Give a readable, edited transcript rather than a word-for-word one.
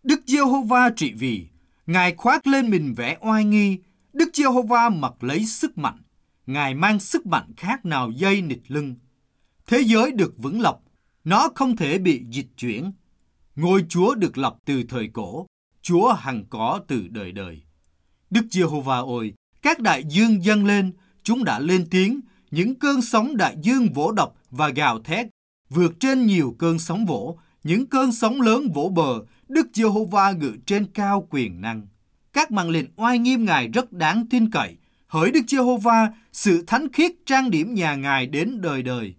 Đức Giê-hô-va trị vì, Ngài khoác lên mình vẻ oai nghi. Đức Giê-hô-va mặc lấy sức mạnh, Ngài mang sức mạnh khác nào dây nịt lưng. Thế giới được vững lập, nó không thể bị dịch chuyển. Ngôi Chúa được lập từ thời cổ, Chúa hằng có từ đời đời. Đức Giê-hô-va ơi, các đại dương dâng lên, chúng đã lên tiếng, những cơn sóng đại dương vỗ đập và gào thét, vượt trên nhiều cơn sóng vỗ, những cơn sóng lớn vỗ bờ, Đức Giê-hô-va ngự trên cao quyền năng. Các mạng lệnh oai nghiêm Ngài rất đáng tin cậy, hỡi Đức Giê-hô-va, sự thánh khiết trang điểm nhà Ngài đến đời đời.